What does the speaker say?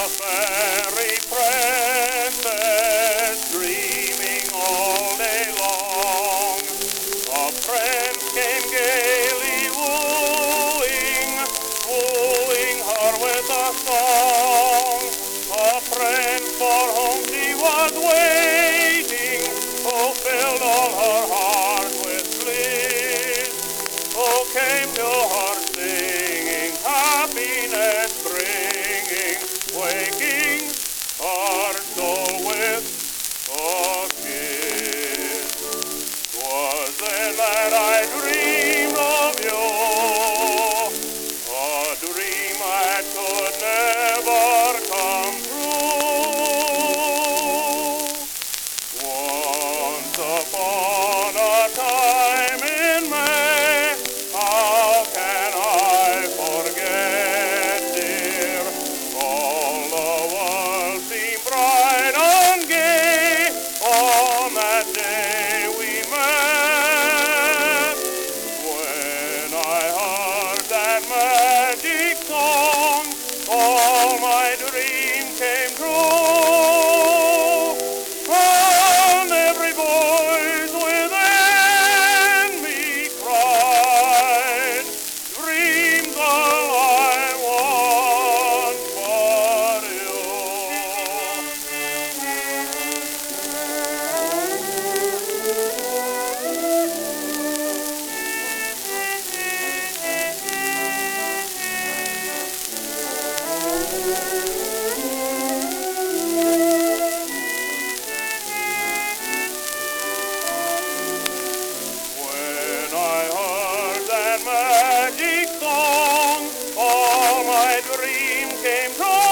fairy princess dreaming all day long. A prince came gaily wooing her with a song. A prince for whom she was waiting, who filled all her heart with bliss, who came to her singing, happiness bringing, waking her soul with a kiss. 'Twas then that I dreamed of you, a dream that could never come true. Once upon a time in May, how can I forget, dear? All the world seemed bright and gay on that day we met. When I heard that magic song, all my dream came true. And every voice within me cried, dreams all I want for you. When I heard that magic song, all my dream came true.